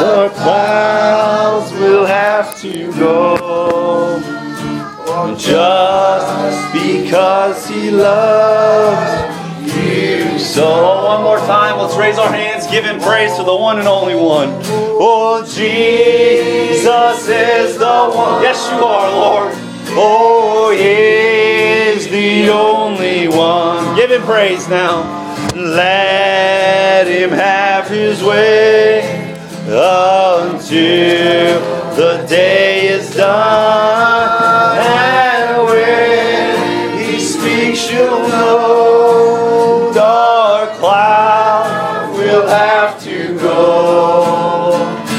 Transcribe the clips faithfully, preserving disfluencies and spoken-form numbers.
The clouds will have to go, just because He loves you so. One more time, let's raise our hands, give Him praise to the one and only one. Oh, Jesus is the one. Yes, you are, Lord. Oh, He is the only one. Give Him praise now. Let Him have His way until the day is done. And when He speaks, you'll know dark cloud will have to go.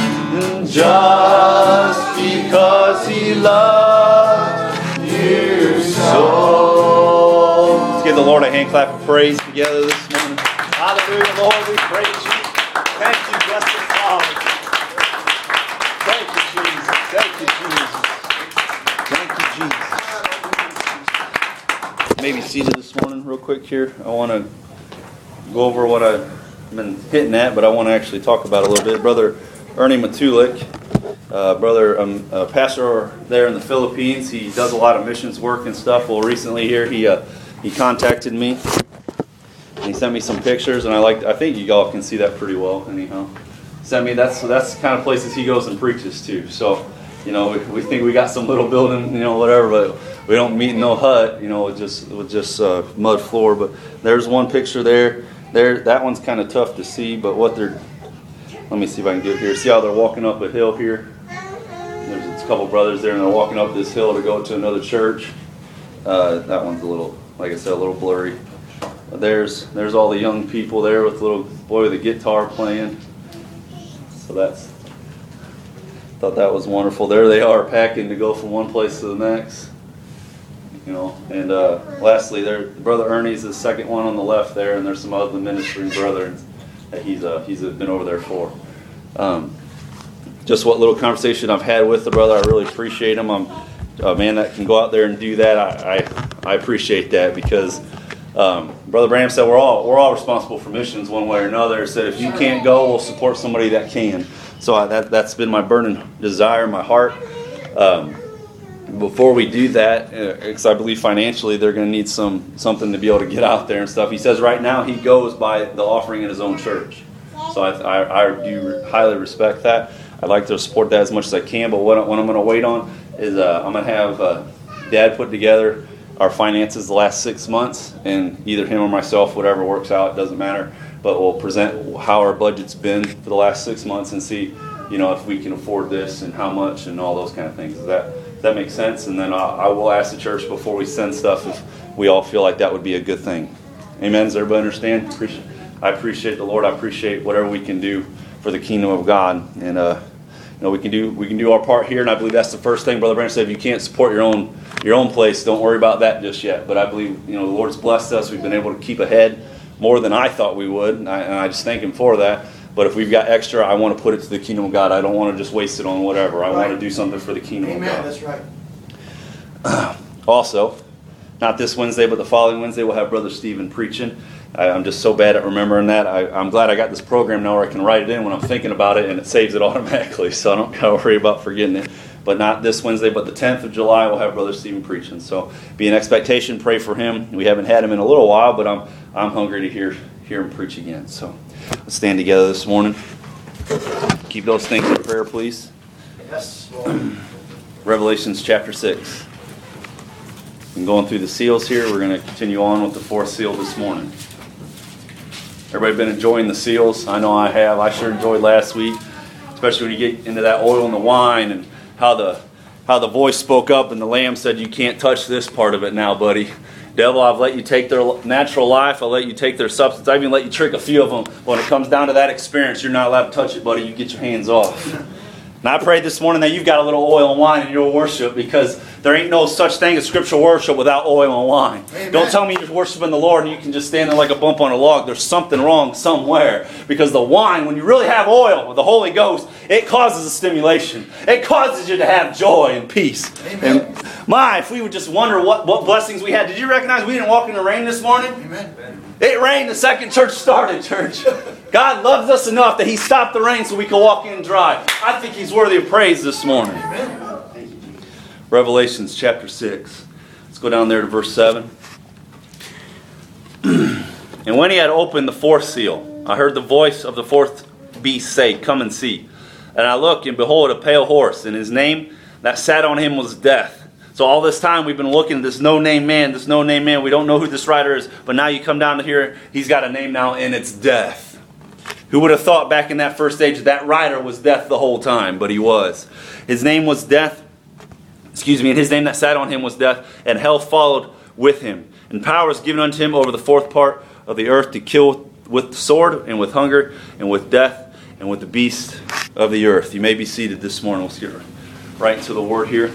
Just because He loves you so. Let's give the Lord a hand clap of praise together this morning. Hallelujah, Lord, we praise you. Thank you, blessed Father. Thank you, Jesus. Thank you, Jesus. Thank you, Jesus. Maybe seated this morning real quick here. I want to go over what I've been hitting at, but I want to actually talk about it a little bit. Brother Ernie Matulik, uh, brother, um, uh, pastor there in the Philippines. He does a lot of missions work and stuff. Well, recently here, he uh, he contacted me. And he sent me some pictures, and I like. I think you all can see that pretty well. Anyhow, sent me that's that's the kind of places he goes and preaches to. So, you know, we, we think we got some little building, you know, whatever, but we don't meet in no hut, you know, with just with just uh, mud floor. But there's one picture there. There, that one's kind of tough to see. But what they're, let me see if I can get it here. See how they're walking up a hill here? There's a couple brothers there, and they're walking up this hill to go to another church. Uh, that one's a little, like I said, a little blurry. There's there's all the young people there with little boy with a guitar playing. So that's, thought that was wonderful. There they are packing to go from one place to the next. You know, and uh, lastly, there Brother Ernie's the second one on the left there, and there's some other ministering brethren that he's uh, he's been over there for. Um, just what little conversation I've had with the brother, I really appreciate him. I'm a man that can go out there and do that. I I, I appreciate that because. Um, Brother Bram said we're all we're all responsible for missions one way or another. He said if you can't go, we'll support somebody that can. So I, that that's been my burning desire in my heart. Um, before we do that, because uh, I believe financially they're going to need some something to be able to get out there and stuff. He says right now he goes by the offering in his own church. So I I, I do highly respect that. I'd like to support that as much as I can. But what, what I'm going to wait on is uh, I'm going to have uh, Dad put together our finances the last six months, and either him or myself, whatever works out, it doesn't matter. But we'll present how our budget's been for the last six months and see, you know, if we can afford this and how much and all those kind of things. Does that does that make sense? And then I, I will ask the church before we send stuff if we all feel like that would be a good thing. Amen. Does everybody understand? Appreciate, I appreciate the Lord. I appreciate whatever we can do for the kingdom of God, and uh, you know, we can do we can do our part here. And I believe that's the first thing Brother Branch said. If you can't support your own your own place, don't worry about that just yet. But I believe, you know, the Lord's blessed us. We've been able to keep ahead more than I thought we would, and I, and I just thank Him for that. But if we've got extra, I want to put it to the kingdom of God. I don't want to just waste it on whatever. I right. want to do something for the kingdom Amen. of God. That's right. Uh, also, not this Wednesday, but the following Wednesday, we'll have Brother Stephen preaching. I, I'm just so bad at remembering that. I, I'm glad I got this program now where I can write it in when I'm thinking about it, and it saves it automatically, so I don't got to worry about forgetting it. But not this Wednesday, but the tenth of July, we'll have Brother Stephen preaching. So be an expectation. Pray for him. We haven't had him in a little while, but I'm I'm hungry to hear hear him preach again. So let's stand together this morning. Keep those things in prayer, please. Yes. Revelations chapter six. I'm going through the seals here. We're going to continue on with the fourth seal this morning. Everybody been enjoying the seals? I know I have. I sure enjoyed last week, especially when you get into that oil and the wine and how the how the voice spoke up and the Lamb said, you can't touch this part of it now, buddy. Devil, I've let you take their natural life. I'll let you take their substance. I even let you trick a few of them. But when it comes down to that experience, you're not allowed to touch it, buddy. You get your hands off. And I prayed this morning that you've got a little oil and wine in your worship, because there ain't no such thing as scriptural worship without oil and wine. Amen. Don't tell me you're worshiping the Lord and you can just stand there like a bump on a log. There's something wrong somewhere. Because the wine, when you really have oil with the Holy Ghost, it causes a stimulation. It causes you to have joy and peace. Amen. And my, if we would just wonder what, what blessings we had. Did you recognize we didn't walk in the rain this morning? Amen. It rained the second church started, church. God loves us enough that He stopped the rain so we can walk in dry. I think He's worthy of praise this morning. Revelations chapter six. Let's go down there to verse seven. And when He had opened the fourth seal, I heard the voice of the fourth beast say, "Come and see." And I looked, and behold, a pale horse, and his name that sat on him was Death. So all this time we've been looking at this no-name man, this no-name man. We don't know who this rider is, but now you come down to here, he's got a name now, and it's Death. Who would have thought back in that first age that rider was Death the whole time? But he was. His name was Death. Excuse me, and his name that sat on him was Death, and hell followed with him. And power was given unto him over the fourth part of the earth to kill with the sword, and with hunger, and with death, and with the beast of the earth. You may be seated this morning. Let's get right into the word here.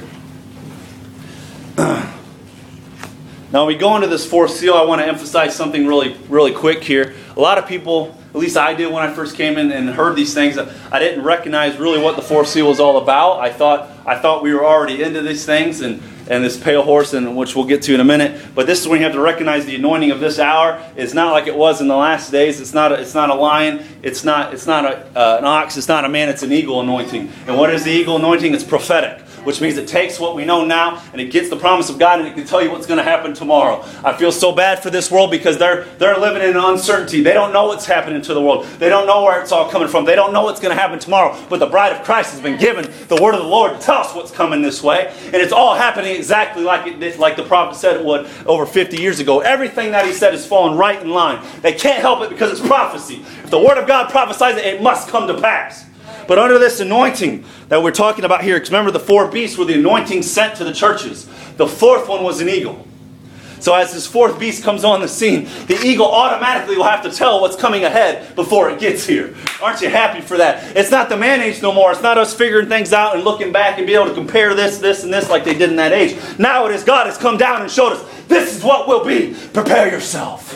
Now, when we go into this fourth seal, I want to emphasize something really, really quick here. A lot of people, at least I did when I first came in and heard these things, I didn't recognize really what the fourth seal was all about. I thought I thought we were already into these things and, and this pale horse, and which we'll get to in a minute. But this is when you have to recognize the anointing of this hour is not like it was in the last days. It's not a, it's not a lion. It's not it's not a, uh, an ox. It's not a man. It's an eagle anointing. And what is the eagle anointing? It's prophetic, which means it takes what we know now and it gets the promise of God and it can tell you what's going to happen tomorrow. I feel so bad for this world because they're they're living in uncertainty. They don't know what's happening to the world. They don't know where it's all coming from. They don't know what's going to happen tomorrow. But the bride of Christ has been given the word of the Lord to tell us what's coming this way. And it's all happening exactly like it like the prophet said it would over fifty years ago. Everything that he said is falling right in line. They can't help it because it's prophecy. If the word of God prophesies it, it must come to pass. But under this anointing that we're talking about here, because remember the four beasts were the anointing sent to the churches. The fourth one was an eagle. So as this fourth beast comes on the scene, the eagle automatically will have to tell what's coming ahead before it gets here. Aren't you happy for that? It's not the man age no more. It's not us figuring things out and looking back and be able to compare this, this, and this like they did in that age. Now it is God has come down and showed us, this is what will be. Prepare yourself.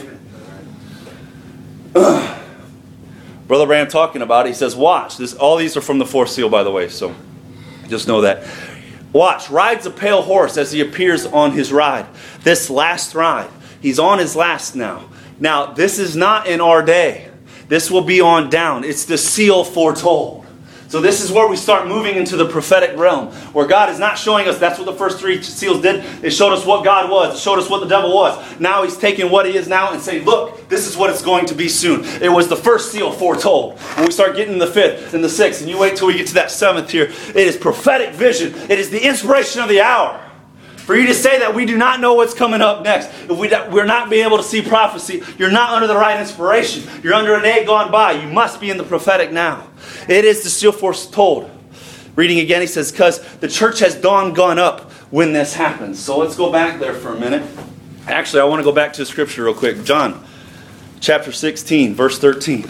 Ugh. Brother Branham talking about it, he says, watch. This, all these are from the fourth seal, by the way, so just know that. Watch, rides a pale horse as he appears on his ride. This last ride, he's on his last now. Now, this is not in our day. This will be on down. It's the seal foretold. So this is where we start moving into the prophetic realm, where God is not showing us, that's what the first three seals did. It showed us what God was. It showed us what the devil was. Now he's taking what he is now and saying, look, this is what it's going to be soon. It was the first seal foretold. When we start getting the fifth and the sixth, and you wait till we get to that seventh here, it is prophetic vision. It is the inspiration of the hour. For you to say that we do not know what's coming up next, if we, we're not being able to see prophecy, you're not under the right inspiration. You're under an age gone by. You must be in the prophetic now. It is the seal foretold. Reading again, he says, because the church has dawn gone up when this happens. So let's go back there for a minute. Actually, I want to go back to the scripture real quick. John chapter sixteen, verse thirteen.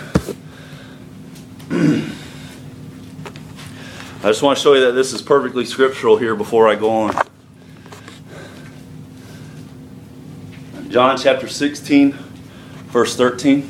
I just want to show you that this is perfectly scriptural here before I go on. John chapter sixteen, verse thirteen.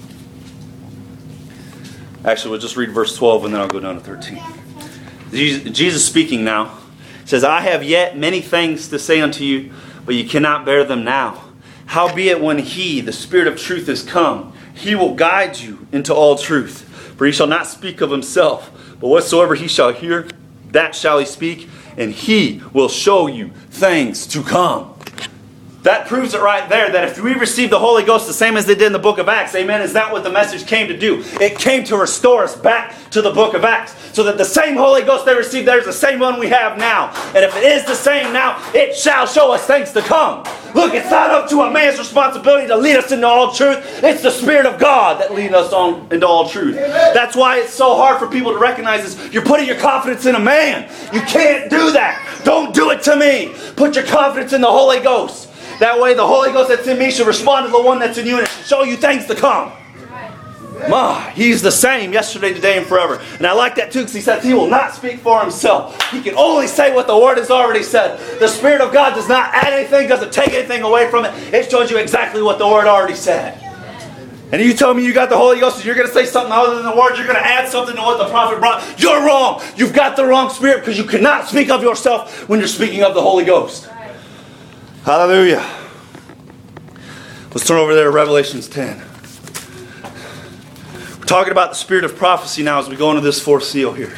Actually, we'll just read verse twelve and then I'll go down to thirteen. Jesus speaking now says, I have yet many things to say unto you, but you cannot bear them now. Howbeit when he, the Spirit of truth, is come, he will guide you into all truth. For he shall not speak of himself, but whatsoever he shall hear, that shall he speak, and he will show you things to come. That proves it right there, that if we receive the Holy Ghost the same as they did in the book of Acts, amen, is that what the message came to do? It came to restore us back to the book of Acts. So that the same Holy Ghost they received there is the same one we have now. And if it is the same now, it shall show us things to come. Look, it's not up to a man's responsibility to lead us into all truth. It's the Spirit of God that leads us on into all truth. Amen. That's why it's so hard for people to recognize this. You're putting your confidence in a man. You can't do that. Don't do it to me. Put your confidence in the Holy Ghost. That way the Holy Ghost that's in me should respond to the one that's in you and it should show you things to come. Ma, he's the same yesterday, today, and forever. And I like that too because he says he will not speak for himself. He can only say what the Word has already said. The Spirit of God does not add anything, doesn't take anything away from it. It shows you exactly what the Word already said. And you tell me you got the Holy Ghost and you're going to say something other than the Word, you're going to add something to what the prophet brought. You're wrong. You've got the wrong spirit because you cannot speak of yourself when you're speaking of the Holy Ghost. Hallelujah. Let's turn over there to Revelations ten. We're talking about the spirit of prophecy now as we go into this fourth seal here.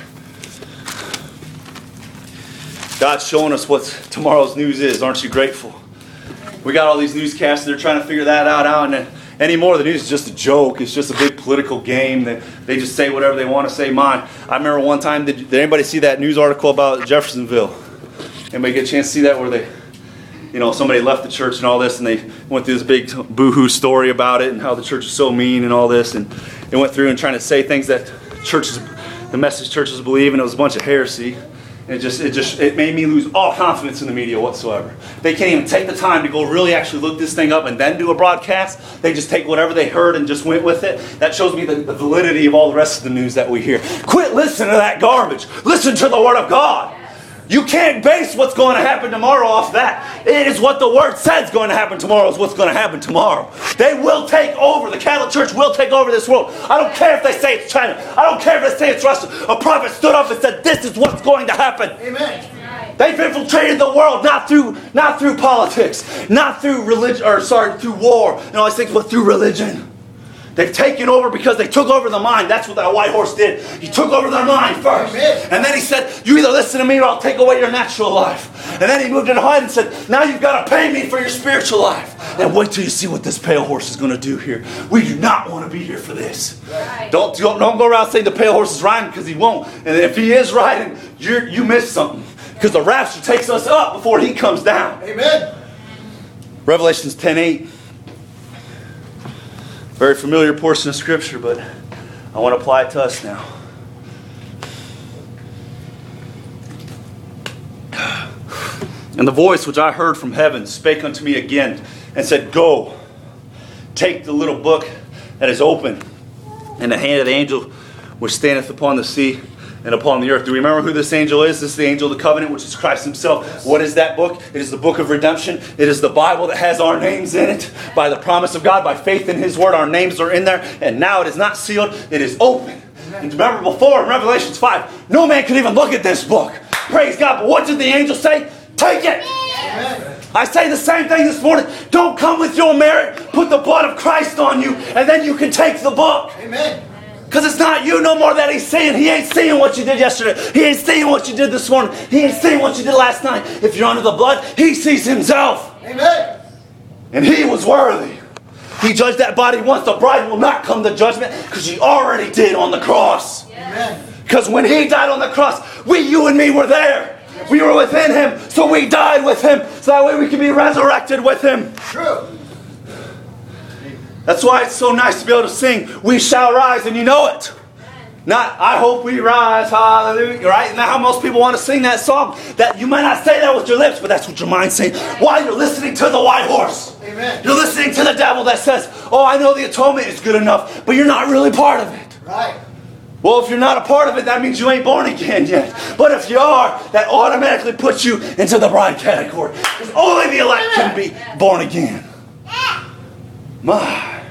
God's showing us what tomorrow's news is. Aren't you grateful? We got all these newscasts. They're trying to figure that out. out and anymore, the news is just a joke. It's just a big political game. They, they just say whatever they want to say. Mine. I remember one time, did, did anybody see that news article about Jeffersonville? Anybody get a chance to see that where they, you know, somebody left the church and all this, and they went through this big boo-hoo story about it and how the church is so mean and all this, and they went through and trying to say things that churches, the message churches believe, and it was a bunch of heresy. It just, it just, it made me lose all confidence in the media whatsoever. They can't even take the time to go really actually look this thing up and then do a broadcast. They just take whatever they heard and just went with it. That shows me the, the validity of all the rest of the news that we hear. Quit listening to that garbage. Listen to the Word of God. You can't base what's going to happen tomorrow off that. It is what the Word says is going to happen tomorrow is what's going to happen tomorrow. They will take over. The Catholic Church will take over this world. I don't care if they say it's China. I don't care if they say it's Russia. A prophet stood up and said, this is what's going to happen. Amen. They've infiltrated the world, not through not through politics, not through religion, or sorry, through war and all these things, but through religion. They've taken over because they took over the mind. That's what that white horse did. He took over their mind first. And then he said, you either listen to me or I'll take away your natural life. And then he moved it ahead and said, now you've got to pay me for your spiritual life. And wait till you see what this pale horse is going to do here. We do not want to be here for this. Right. Don't, don't, don't go around saying the pale horse is riding because he won't. And if he is riding, you're, you missed something. Because the rapture takes us up before he comes down. Amen. Revelations ten eight. Very familiar portion of Scripture, but I want to apply it to us now. And the voice which I heard from heaven spake unto me again, and said, go, take the little book that is open, in the hand of the angel which standeth upon the sea and upon the earth. Do you remember who this angel is? This is the angel of the covenant, which is Christ himself. What is that book? It is the book of redemption. It is the Bible that has our names in it. By the promise of God, by faith in his word, our names are in there. And now it is not sealed. It is open. And remember before in Revelations five, no man could even look at this book. Praise God. But what did the angel say? Take it. Amen. I say the same thing this morning. Don't come with your merit. Put the blood of Christ on you, and then you can take the book. Amen. Because it's not you no more that he's seeing. He ain't seeing what you did yesterday. He ain't seeing what you did this morning. He ain't seeing what you did last night. If you're under the blood, he sees himself. Amen. And he was worthy. He judged that body once. The bride will not come to judgment because he already did on the cross. Amen. Because when he died on the cross, we, you and me were there. We were within him, so we died with him. So that way we can be resurrected with him. True. That's why it's so nice to be able to sing, we shall rise, and you know it. Not, I hope we rise, hallelujah, right? Now how most people want to sing that song. That you might not say that with your lips, but that's what your mind's saying. While you're listening to the white horse. Amen. You're listening to the devil that says, oh, I know the atonement is good enough, but you're not really part of it. Right. Well, if you're not a part of it, that means you ain't born again yet. But if you are, that automatically puts you into the bride category. Because only the elect can be born again. My.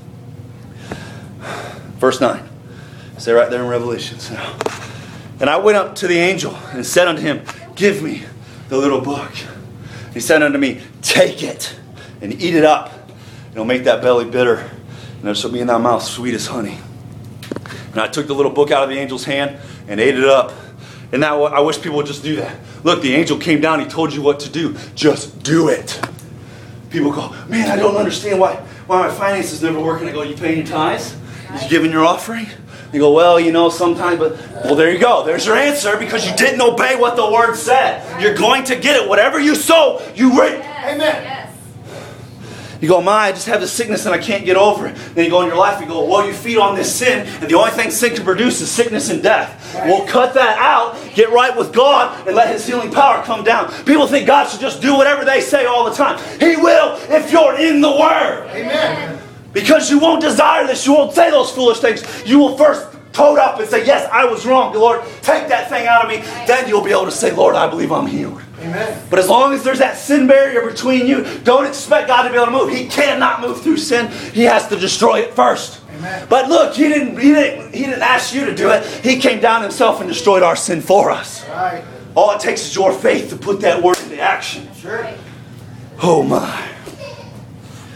Verse nine. Say right there in Revelations now. And I went up to the angel and said unto him, give me the little book. He said unto me, take it and eat it up. It'll make that belly bitter, and it shall be in thy mouth sweet as honey. And I took the little book out of the angel's hand and ate it up. And now I wish people would just do that. Look, the angel came down. He told you what to do. Just do it. People go, man, I don't understand why, why my finances never work. And I go, you paying your tithes? You giving your offering? You go, well, you know, sometimes, but, well, there you go. There's your answer because you didn't obey what the word said. You're going to get it. Whatever you sow, you reap. Yes. Amen. Yes. You go, my, I just have this sickness and I can't get over it. Then you go in your life, you go, well, you feed on this sin, and the only thing sin can produce is sickness and death. Right. We'll cut that out, get right with God, and let his healing power come down. People think God should just do whatever they say all the time. He will if you're in the Word. Amen. Because you won't desire this. You won't say those foolish things. You will first toad up and say, yes, I was wrong. Lord, take that thing out of me. Then you'll be able to say, Lord, I believe I'm healed. Amen. But as long as there's that sin barrier between you, don't expect God to be able to move. He cannot move through sin. He has to destroy it first. Amen. But look, he didn't, he didn't, he didn't ask you to do it. He came down himself and destroyed our sin for us. Right. All it takes is your faith to put that word into action. Sure. Oh my.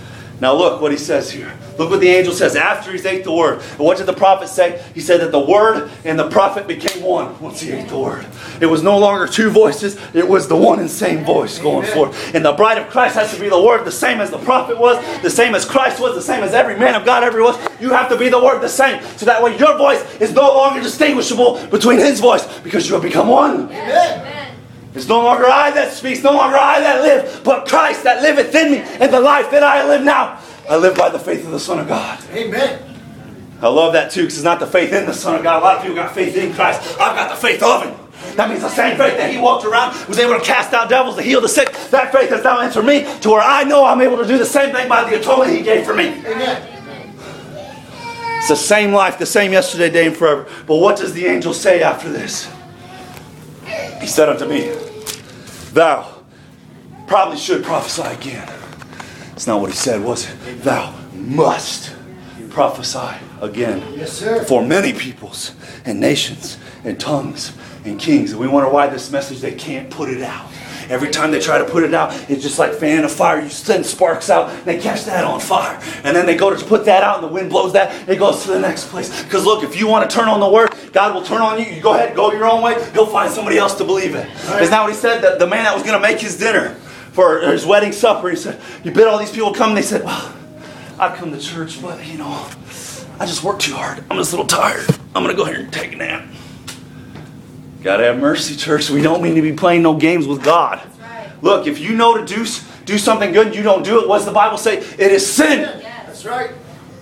Now look what he says here. Look what the angel says after he ate the word. And what did the prophet say? He said that the word and the prophet became one once he ate the word. It was no longer two voices. It was the one and same voice going forth. And the bride of Christ has to be the word, the same as the prophet was, the same as Christ was, the same as every man of God ever was. You have to be the word the same. So that way your voice is no longer distinguishable between his voice, because you have become one. Amen. It's no longer I that speaks, no longer I that live, but Christ that liveth in me. And the life that I live now, I live by the faith of the Son of God. Amen. I love that too, because it's not the faith in the Son of God. A lot of people got faith in Christ. I've got the faith of Him. That means the same faith that He walked around, was able to cast out devils, to heal the sick. That faith has now entered me, to where I know I'm able to do the same thing by the atonement He gave for me. Amen. It's the same life, the same yesterday, day, and forever. But what does the angel say after this? He said unto me, thou probably should prophesy again. It's not what he said, was it? Thou must prophesy again. Yes, sir. For many peoples and nations and tongues and kings. And we wonder why this message, they can't put it out. Every time they try to put it out, it's just like fanning a fire. You send sparks out, and they catch that on fire. And then they go to put that out, and the wind blows that, it goes to the next place. Because look, if you want to turn on the word, God will turn on you. You go ahead, go your own way. He'll find somebody else to believe it. Isn't that what he said? The, the man that was going to make his dinner for his wedding supper, he said, you bid all these people come, and they said, well, I'd come to church, but, you know, I just worked too hard. I'm just a little tired. I'm going to go here and take a nap. Gotta have mercy, church. We don't mean to be playing no games with God. Right. Look, if you know to do, do something good and you don't do it, what does the Bible say? It is sin. Yes. That's right.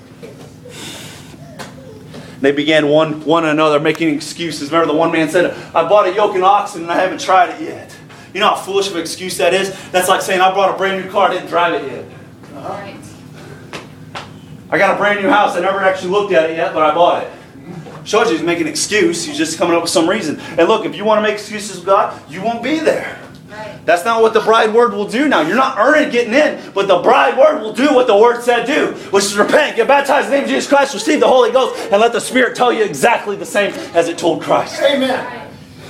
They began one, one another making excuses. Remember the one man said, I bought a yoke and oxen and I haven't tried it yet. You know how foolish of an excuse that is? That's like saying, I bought a brand new car, I didn't drive it yet. Uh-huh. Right. I got a brand new house, I never actually looked at it yet, but I bought it. Shows you he's making an excuse. He's just coming up with some reason. And look, if you want to make excuses with God, you won't be there. Right. That's not what the bride word will do now. You're not earning getting in, but the bride word will do what the word said do, which is repent, get baptized in the name of Jesus Christ, receive the Holy Ghost, and let the Spirit tell you exactly the same as it told Christ. Amen. Right.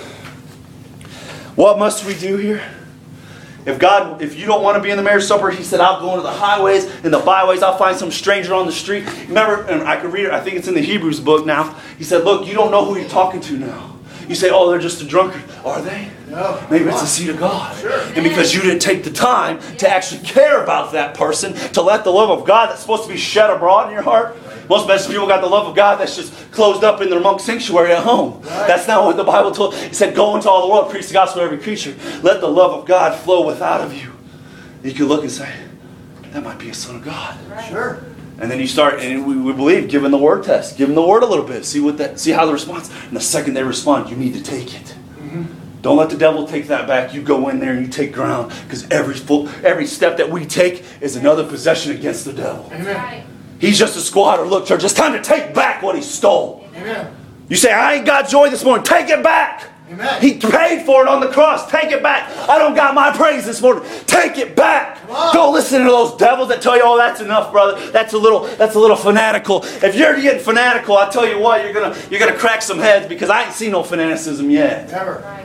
What must we do here? If God, if you don't want to be in the marriage supper, He said, I'll go into the highways and the byways. I'll find some stranger on the street. Remember, and I could read it, I think it's in the Hebrews book now. He said, look, you don't know who you're talking to now. You say, oh, they're just a drunkard. Are they? No. Maybe it's the seed of God. Sure. And because you didn't take the time to actually care about that person, to let the love of God that's supposed to be shed abroad in your heart. Most message people got the love of God that's just closed up in their monk sanctuary at home. Right. That's not what the Bible told. It said, go into all the world, preach the gospel to every creature. Let the love of God flow without of you. You can look and say, that might be a son of God. Right. Sure. And then you start, and we, we believe, giving the word test. Give them the word a little bit. See what that. See how the response. And the second they respond, you need to take it. Mm-hmm. Don't let the devil take that back. You go in there and you take ground. Because every full, every step that we take is another possession against the devil. Amen. Right. He's just a squatter. Look, church, it's time to take back what he stole. Amen. You say, I ain't got joy this morning. Take it back. Amen. He paid for it on the cross. Take it back. I don't got my praise this morning. Take it back. Come on. Don't listen to those devils that tell you, oh, that's enough, brother. That's a little, that's a little fanatical. If you're getting fanatical, I tell you what, you're gonna, you're gonna crack some heads, because I ain't seen no fanaticism yet. Never. Right.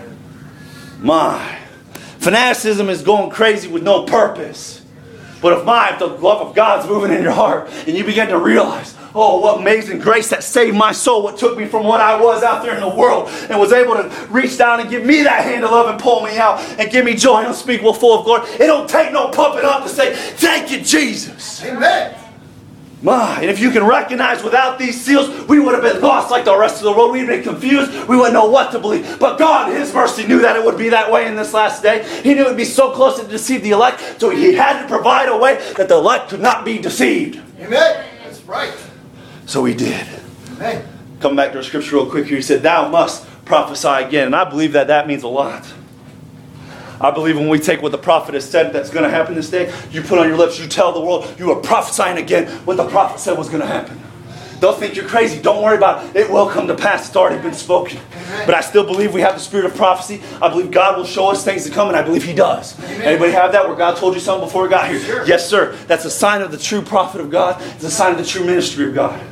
My fanaticism is going crazy with no purpose. But if my, if the love of God's moving in your heart, and you begin to realize, oh, what amazing grace that saved my soul, what took me from what I was out there in the world, and was able to reach down and give me that hand of love and pull me out and give me joy unspeakable, full of glory. It don't take no pumping up to say, thank you, Jesus. Amen. My, and if you can recognize without these seals, we would have been lost like the rest of the world. We'd been confused. We wouldn't know what to believe. But God, in His mercy, knew that it would be that way in this last day. He knew it would be so close to deceive the elect, so He had to provide a way that the elect could not be deceived. Amen. That's right. So He did. Amen. Come back to our scripture real quick here. He said, thou must prophesy again. And I believe that that means a lot. I believe when we take what the prophet has said that's going to happen this day, you put on your lips, you tell the world, you are prophesying again what the prophet said was going to happen. They'll think you're crazy. Don't worry about it. It will come to pass. It's already been spoken. Amen. But I still believe we have the spirit of prophecy. I believe God will show us things to come, and I believe He does. Amen. Anybody have that where God told you something before we got here? Sure. Yes, sir. That's a sign of the true prophet of God. It's a sign of the true ministry of God.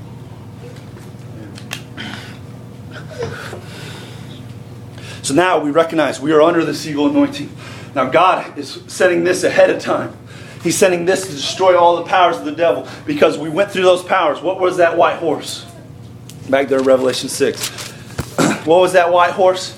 So now we recognize we are under the seal anointing. Now God is setting this ahead of time. He's sending this to destroy all the powers of the devil. Because we went through those powers. What was that white horse? Back there in Revelation six. What was that white horse?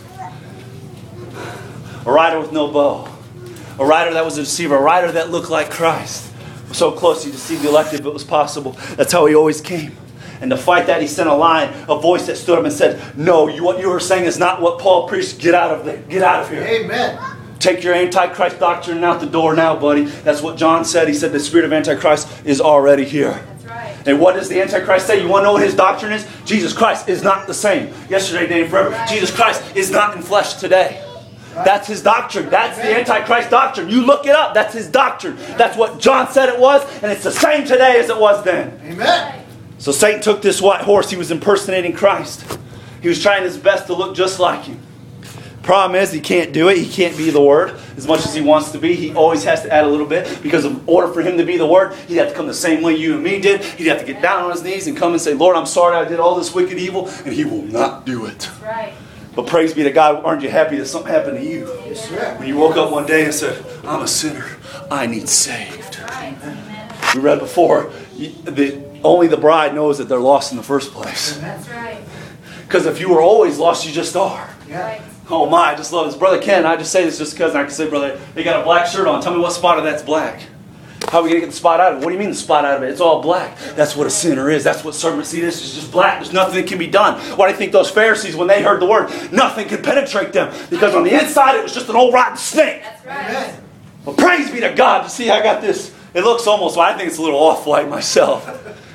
A rider with no bow. A rider that was a deceiver. A rider that looked like Christ. So close he deceived the elect if it was possible. That's how he always came. And to fight that, he sent a line, a voice that stood up and said, no, you, what you are saying is not what Paul preached. Get out of there. Get out of here. Amen. Take your Antichrist doctrine out the door now, buddy. That's what John said. He said the spirit of Antichrist is already here. That's right. And what does the Antichrist say? You want to know what his doctrine is? Jesus Christ is not the same. Yesterday, today, and forever. Right. Jesus Christ is not in flesh today. That's his doctrine. That's the Antichrist doctrine. You look it up. That's his doctrine. That's what John said it was. And it's the same today as it was then. Amen. So Satan took this white horse. He was impersonating Christ. He was trying his best to look just like him. Problem is, he can't do it. He can't be the Word as much as he wants to be. He always has to add a little bit. Because in order for him to be the Word, he'd have to come the same way you and me did. He'd have to get down on his knees and come and say, Lord, I'm sorry I did all this wicked evil. And he will not do it. That's right. But praise be to God, aren't you happy that something happened to you? Yes, sir. When you woke up one day and said, I'm a sinner. I need saved. Right. Amen. We read before, the, only the bride knows that they're lost in the first place. That's right. Because if you were always lost, you just are. Right. Oh my, I just love this. Brother Ken, I just say this just because I can say, brother, they got a black shirt on. Tell me what spot of that's black. How are we going to get the spot out of it? What do you mean the spot out of it? It's all black. That's what a sinner is. That's what servant. See, this is just black. There's nothing that can be done. Why do you think those Pharisees, when they heard the word, nothing could penetrate them? Because on the inside, it was just an old rotten snake. That's right. Amen. Well, praise be to God. To see, I got this. It looks almost, well, I think it's a little off-white myself.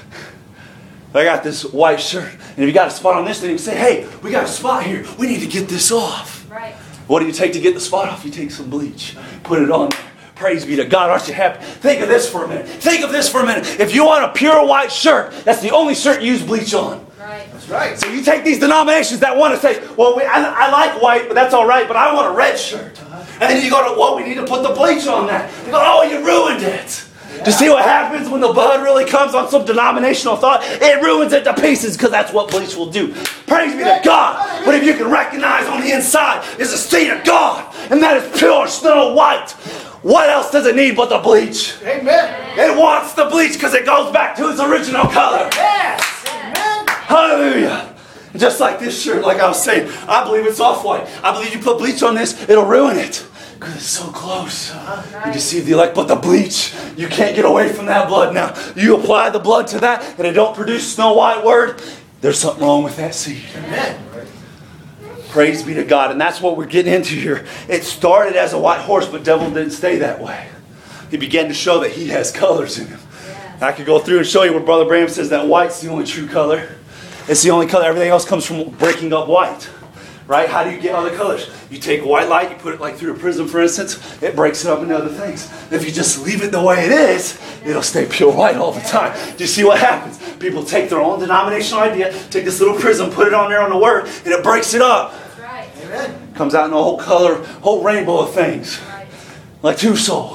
I got this white shirt. And if you got a spot on this, then you can say, hey, we got a spot here. We need to get this off. Right. What do you take to get the spot off? You take some bleach. Put it on there. Praise be to God. Aren't you happy? Think of this for a minute. Think of this for a minute. If you want a pure white shirt, that's the only shirt you use bleach on. Right. That's right. So you take these denominations that want to say, well, we, I, I like white, but that's all right, but I want a red shirt. And then you go to, well, we need to put the bleach on that. You go, oh, you ruined it. Do you see what happens when the blood really comes on some denominational thought? It ruins it to pieces because that's what bleach will do. Praise be to God. But if you can recognize on the inside is the seed of God, and that is pure snow white, what else does it need but the bleach? Amen. It wants the bleach because it goes back to its original color. Yes. Amen. Hallelujah. Just like this shirt, like I was saying, I believe it's off-white. I believe you put bleach on this, it'll ruin it. Because it's so close. You deceive the elect, but the bleach, you can't get away from that blood now. You apply the blood to that, and it don't produce snow white word, there's something wrong with that seed. Amen. Praise be to God. And that's what we're getting into here. It started as a white horse, but devil didn't stay that way. He began to show that he has colors in him. Yes. I could go through and show you where Brother Branham says that white's the only true color. It's the only color. Everything else comes from breaking up white. Right? How do you get other colors? You take white light, you put it like through a prism, for instance, it breaks it up into other things. If you just leave it the way it is, it'll stay pure white all the time. Do you see what happens? People take their own denominational idea, take this little prism, put it on there on the word, and it breaks it up. That's right. Amen. Comes out in a whole color, whole rainbow of things. Right. Like two soul.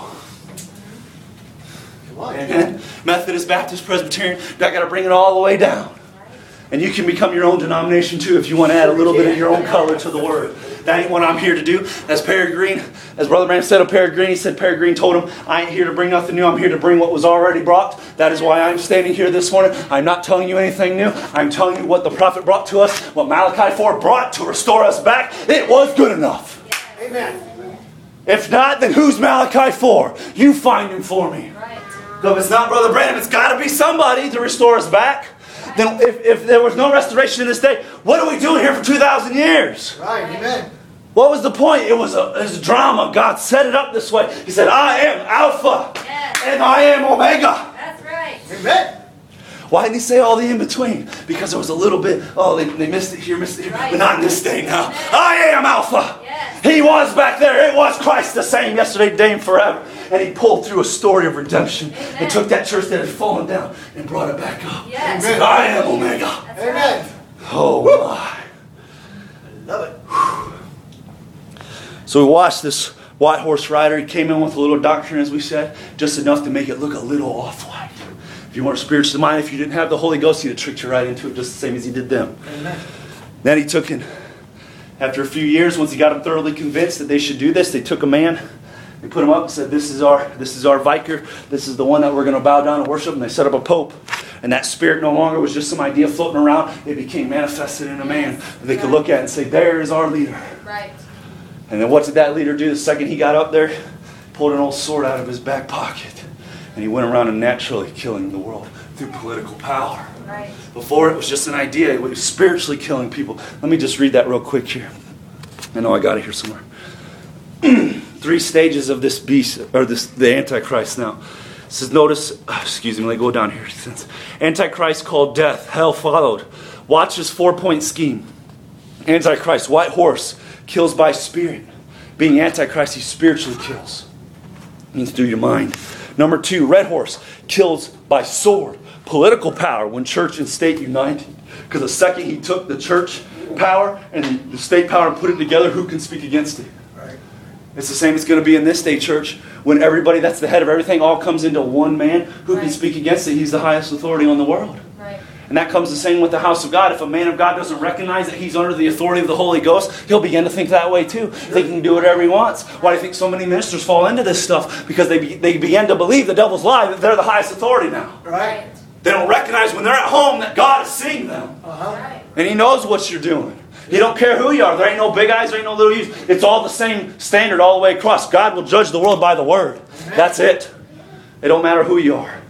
Come on. Amen. Methodist, Baptist, Presbyterian, I got to bring it all the way down. And you can become your own denomination too if you want to add a little bit of your own color to the word. That ain't what I'm here to do. As Peregrine, as Brother Branham said of Peregrine, he said Peregrine told him, I ain't here to bring nothing new. I'm here to bring what was already brought. That is why I'm standing here this morning. I'm not telling you anything new. I'm telling you what the prophet brought to us, what Malachi four brought to restore us back. It was good enough. Amen. If not, then who's Malachi four? You find him for me. Right. So if it's not Brother Branham, it's got to be somebody to restore us back. Then if, if there was no restoration in this day, what are we doing here for two thousand years? Right. Amen. What was the point? It was a, it was a drama. God set it up this way. He said, I am Alpha Yes. and I am Omega. That's right. Amen. Why didn't he say all the in-between? Because there was a little bit, oh, they, they missed it here, missed it here. Right. But not in this day now. I am Alpha. Yes. He was back there. It was Christ the same yesterday, today, and forever. And he pulled through a story of redemption. Amen. And took that church that had fallen down and brought it back up. Yes. He said, I am Omega. That's Amen. right. Oh my. Love it. So we watched this white horse rider. He came in with a little doctrine, as we said, just enough to make it look a little off-white. If you weren't spiritually minded, if you didn't have the Holy Ghost, he'd have tricked you right into it just the same as he did them. Amen. Then he took in, after a few years, once he got them thoroughly convinced that they should do this, they took a man They put him up and said, this is our this is our vicar. This is the one that we're going to bow down and worship. And they set up a pope. And that spirit no longer was just some idea floating around. It became manifested in a man that they could look at and say, there is our leader. Right. And then what did that leader do the second he got up there? Pulled an old sword out of his back pocket. And he went around and naturally killing the world through political power. Right. Before it was just an idea. It was spiritually killing people. Let me just read that real quick here. I know I got it here somewhere. Three stages of this beast, or this the Antichrist now. It says, notice, excuse me, let me go down here. Antichrist called death. Hell followed. Watch this four-point scheme. Antichrist, white horse, kills by spirit. Being Antichrist, he spiritually kills. Means through your mind. Number two, red horse, kills by sword. Political power, when church and state united. Because the second he took the church power and the state power and put it together, who can speak against it? Right. It's the same as going to be in this day church. When everybody that's the head of everything all comes into one man, who can Right. speak against it? He's the highest authority on the world. Right. And that comes the same with the house of God. If a man of God doesn't recognize that he's under the authority of the Holy Ghost, he'll begin to think that way too. Think he can do whatever he wants. Why do you think so many ministers fall into this stuff? Because they be, they begin to believe the devil's lie that they're the highest authority now. Right. They don't recognize when they're at home that God is seeing them. Uh-huh. Right. And He knows what you're doing. He don't care who you are. There ain't no big eyes, there ain't no little U's. It's all the same standard all the way across. God will judge the world by the Word. That's it. It don't matter who you are.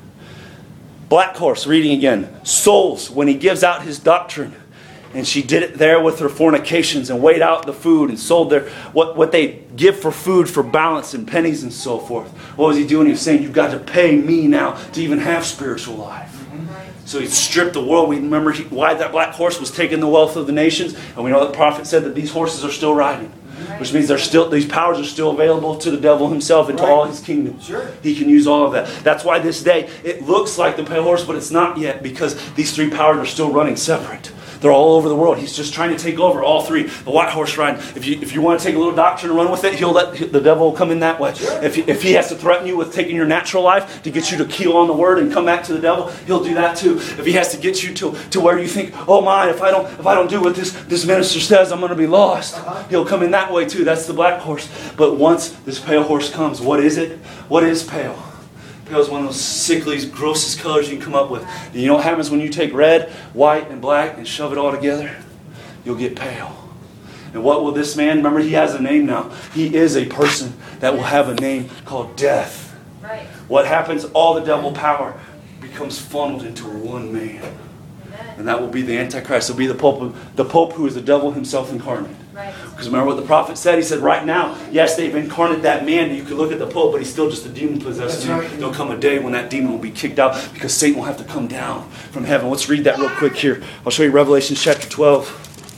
Black horse, reading again. Souls, when he gives out his doctrine. And she did it there with her fornications and weighed out the food and sold their what, what they give for food for balance and pennies and so forth. What was he doing? He was saying, you've got to pay me now to even have spiritual life. So he stripped the world. We remember he, why that black horse was taking the wealth of the nations. And we know that the prophet said that these horses are still riding. Which means they're still, these powers are still available to the devil himself and to Right. all his kingdoms. Sure. He can use all of that. That's why this day it looks like the pale horse, but it's not yet, because these three powers are still running separate. They're all over the world. He's just trying to take over all three. The white horse riding. If you if you want to take a little doctrine and run with it, he'll let the devil come in that way. Sure. If he, if he has to threaten you with taking your natural life to get you to keel on the word and come back to the devil, he'll do that too. If he has to get you to, to where you think, oh my, if I don't if I don't do what this, this minister says, I'm going to be lost. Uh-huh. He'll come in that way too. That's the black horse. But once this pale horse comes, what is it? What is pale? Pale is one of those sickly, grossest colors you can come up with. And you know what happens when you take red, white, and black and shove it all together? You'll get pale. And what will this man, remember he has a name now. He is a person that will have a name called death. Right. What happens? All the devil power becomes funneled into one man. Amen. And that will be the Antichrist. It'll be the Pope, the Pope who is the devil himself incarnate. Right. Because remember what the prophet said? He said, right now, yes, they've incarnate that man. You can look at the Pope, but he's still just a demon-possessed That's dude. right. There'll come a day when that demon will be kicked out because Satan will have to come down from heaven. Let's read that real quick here. I'll show you Revelation chapter twelve.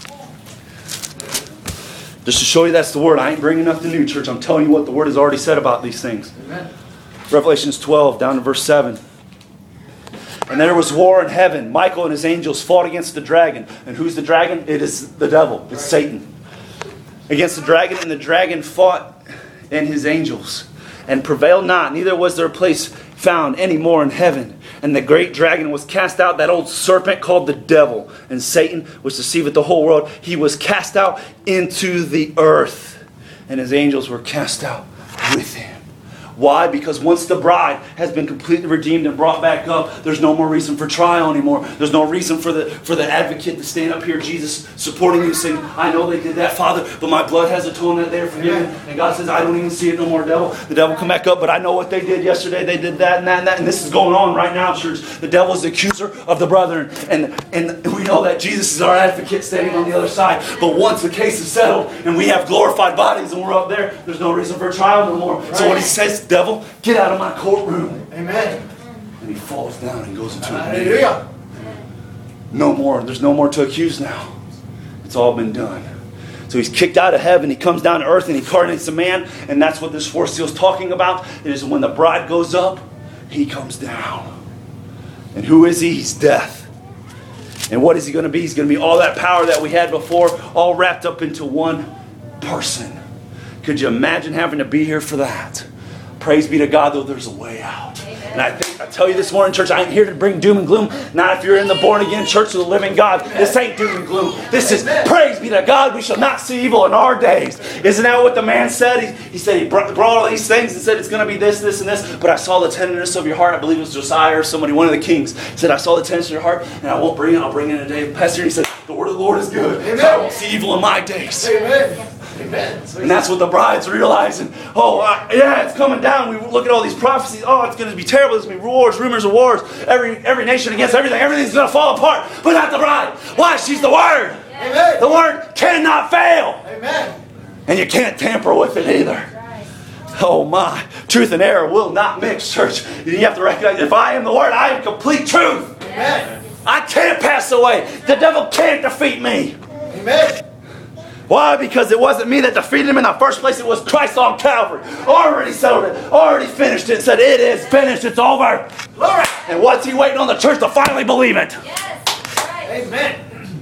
Just to show you that's the Word. I ain't bringing nothing new, church. I'm telling you what the Word has already said about these things. Amen. Revelation twelve, down to verse seven. And there was war in heaven. Michael and his angels fought against the dragon. And who's the dragon? It is the devil. It's Satan. Against the dragon, and the dragon fought and his angels, and prevailed not. Neither was there a place found any more in heaven. And the great dragon was cast out, that old serpent called the devil, and Satan, which deceiveth the whole world. He was cast out into the earth, and his angels were cast out with him. Why? Because once the bride has been completely redeemed and brought back up, there's no more reason for trial anymore. There's no reason for the for the advocate to stand up here, Jesus, supporting you, saying, I know they did that, Father, but my blood has atoned that they're forgiven. And God says, I don't even see it no more, devil. The devil come back up, but I know what they did yesterday. They did that and that and that. And this is going on right now, church. The devil is the accuser of the brethren. And, and we know that Jesus is our advocate standing on the other side. But once the case is settled and we have glorified bodies and we're up there, there's no reason for trial no more. So what he says, devil, get out of my courtroom. Amen. And he falls down and goes into a Hallelujah. No more. There's no more to accuse now. It's all been done. So he's kicked out of heaven. He comes down to earth and he incarnates a man. And that's what this fourth seal is talking about. It is when the bride goes up, he comes down. And who is he? He's death. And what is he going to be? He's going to be all that power that we had before, all wrapped up into one person. Could you imagine having to be here for that? Praise be to God, though there's a way out. Amen. And I think I tell you this morning, church, I ain't here to bring doom and gloom. Not if you're in the born-again church of the living God. This ain't doom and gloom. This is praise be to God. We shall not see evil in our days. Isn't that what the man said? He, he said he brought, brought all these things and said it's going to be this, this, and this. But I saw the tenderness of your heart. I believe it was Josiah or somebody, one of the kings, said, I saw the tenderness of your heart, and I won't bring it. I'll bring it in a day. Pastor, he said, the word of the Lord is good. Amen. I won't see evil in my days. Amen. Amen. And that's what the bride's realizing. Oh, uh, yeah, it's coming down. We look at all these prophecies. Oh, it's going to be terrible. There's going to be wars, rumors of wars. Every every nation against everything. Everything's going to fall apart. But not the bride. Why? She's the Word. Amen. The Word cannot fail. Amen. And you can't tamper with it either. Oh my. Truth and error will not mix, church. You have to recognize, if I am the Word, I am complete truth. Amen. I can't pass away. The devil can't defeat me. Amen. Why? Because it wasn't me that defeated him in the first place. It was Christ on Calvary. Already settled it. Already finished it. Said it is finished. It's over. Glory. And what's he waiting on the church to finally believe it? Yes. Right. Amen.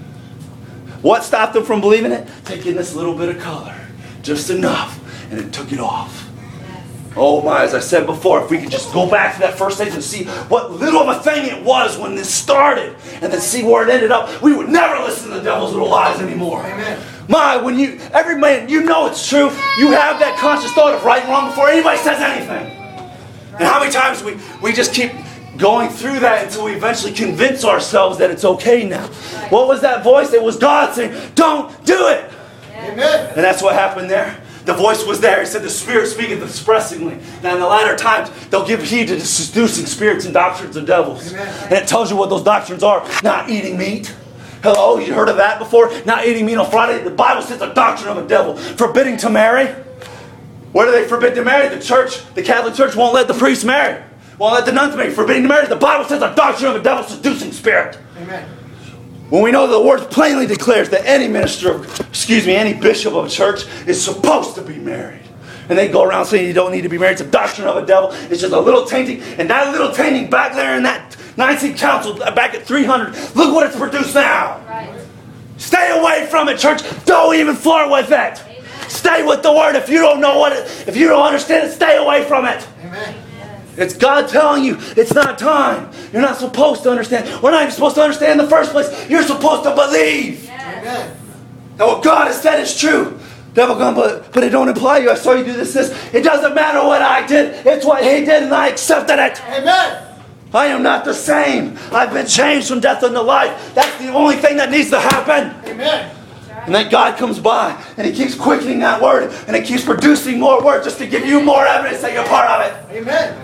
What stopped them from believing it? Taking this little bit of color. Just enough. And it took it off. Oh my, as I said before, if we could just go back to that first stage and see what little of a thing it was when this started, and then see where it ended up, we would never listen to the devil's little lies anymore. Amen. My, when you, every man, you know it's true. You have that conscious thought of right and wrong before anybody says anything. And how many times we, we just keep going through that until we eventually convince ourselves that it's okay now. What was that voice? It was God saying, don't do it. Amen. And that's what happened there. The voice was there. He said, the Spirit speaketh expressingly. Now in the latter times, they'll give heed to the seducing spirits and doctrines of devils. Amen. And it tells you what those doctrines are. Not eating meat. Hello, you heard of that before? Not eating meat on Friday. The Bible says a doctrine of a devil. Forbidding to marry. Where do they forbid to marry? The church, the Catholic Church won't let the priests marry. Won't let the nuns marry. Forbidding to marry. The Bible says a doctrine of a devil, seducing spirit. Amen. When we know the Word plainly declares that any minister, of, excuse me, any bishop of a church is supposed to be married. And they go around saying you don't need to be married. It's a doctrine of a devil. It's just a little tainting. And that little tainting back there in that Nicene Council back at three hundred, look what it's produced now. Right. Stay away from it, church. Don't even flirt with it. Amen. Stay with the Word. If you don't know what it, if you don't understand it, stay away from it. Amen. It's God telling you it's not time. You're not supposed to understand. We're not even supposed to understand in the first place. You're supposed to believe. Yes. Amen. That what God has said is true. Devil gone, but, but it don't imply you. I saw you do this, this. It doesn't matter what I did. It's what he did and I accepted it. Amen. I am not the same. I've been changed from death unto life. That's the only thing that needs to happen. Amen. And then God comes by and he keeps quickening that word and it keeps producing more word just to give you more evidence that you're part of it. Amen.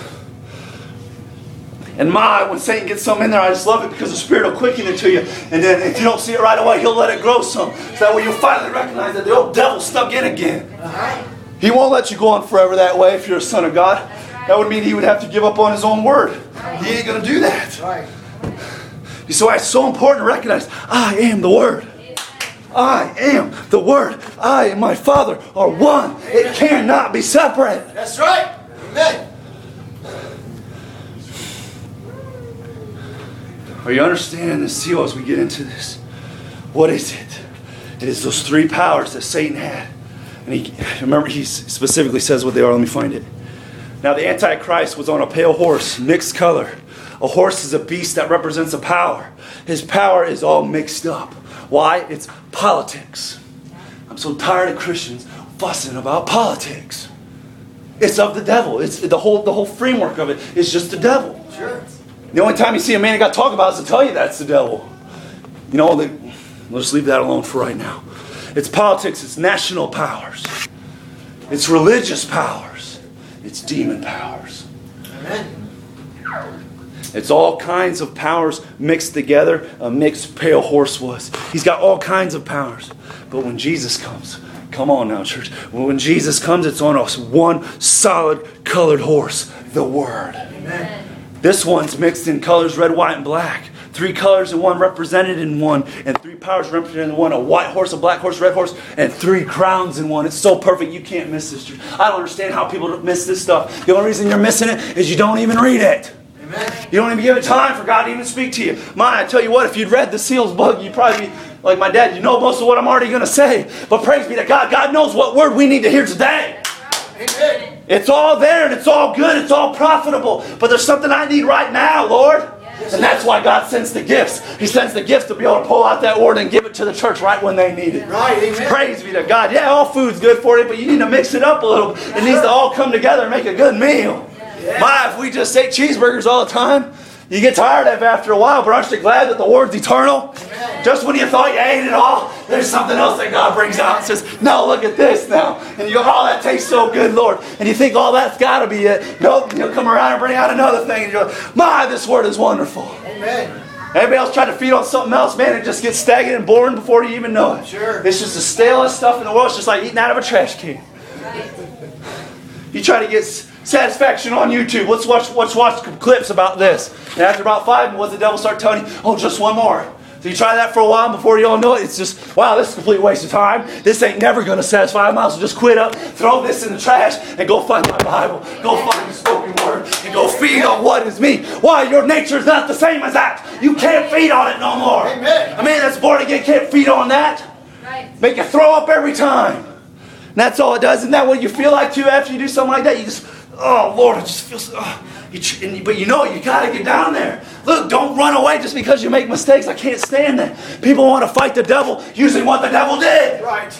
And my, when Satan gets some in there, I just love it because the Spirit will quicken it to you. And then if you don't see it right away, he'll let it grow some. So that way you'll finally recognize that the old devil snuck in again. Uh-huh. He won't let you go on forever that way if you're a son of God. That would mean he would have to give up on his own word. He ain't going to do that. Right. So it's so important to recognize, I am the Word. I am the Word. I and my Father are one. It cannot be separate. That's right. Amen. Are you understanding this seal as we get into this? What is it? It is those three powers that Satan had. And he, remember, he specifically says what they are. Let me find it. Now, the Antichrist was on a pale horse, mixed color. A horse is a beast that represents a power. His power is all mixed up. Why? It's politics. I'm so tired of Christians fussing about politics. It's of the devil. It's the whole the whole framework of it is just the devil. Sure. The only time you see a man that got talk about is to tell you that's the devil. You know, they, we'll just leave that alone for right now. It's politics. It's national powers. It's religious powers. It's demon powers. Amen. It's all kinds of powers mixed together. A mixed pale horse was. He's got all kinds of powers. But when Jesus comes, come on now, church. When Jesus comes, it's on a one solid colored horse, the Word. Amen. This one's mixed in colors, red, white, and black. Three colors in one represented in one, and three powers represented in one. A white horse, a black horse, red horse, and three crowns in one. It's so perfect, you can't miss this. I don't understand how people miss this stuff. The only reason you're missing it is you don't even read it. Amen. You don't even give it time for God to even speak to you. Mine, I tell you what, if you'd read the seals book, you'd probably be like my dad. You know most of what I'm already going to say. But praise be to God. God knows what word we need to hear today. Amen. It's all there and it's all good. It's all profitable. But there's something I need right now, Lord. Yes. And that's why God sends the gifts. He sends the gifts to be able to pull out that word and give it to the church right when they need it. Right, amen. Praise be to God. Yeah, all food's good for you, but you need to mix it up a little. It needs to all come together and make a good meal. Yes. My, if we just ate cheeseburgers all the time, you get tired of it after a while, but aren't you glad that the Word's eternal? Amen. Just when you thought you ate it all, there's something else that God brings out and says, no, look at this now. And you go, oh, that tastes so good, Lord. And you think, oh, that's got to be it. Nope, he'll come around and bring out another thing. And you go, my, this Word is wonderful. Amen. Everybody else try to feed on something else, man, it just gets stagnant and boring before you even know it. Sure. It's just the stalest stuff in the world. It's just like eating out of a trash can. Right. You try to get satisfaction on YouTube. Let's watch, let's watch clips about this. And after about five, what does the devil start telling you? Oh, just one more. So you try that for a while, and before you all know it, it's just, wow, this is a complete waste of time. This ain't never going to satisfy. I might as well just quit up, throw this in the trash, and go find my Bible. Go find the spoken word, and go feed on what is me. Why? Your nature is not the same as that. You can't feed on it no more. Amen. A man that's born again can't feed on that. Right. Make you throw up every time. And that's all it does. Isn't that what you feel like too after you do something like that? You just, oh, Lord, I just feel so... Oh. You, and, but you know, you got to get down there. Look, don't run away just because you make mistakes. I can't stand that. People want to fight the devil using what the devil did. Right.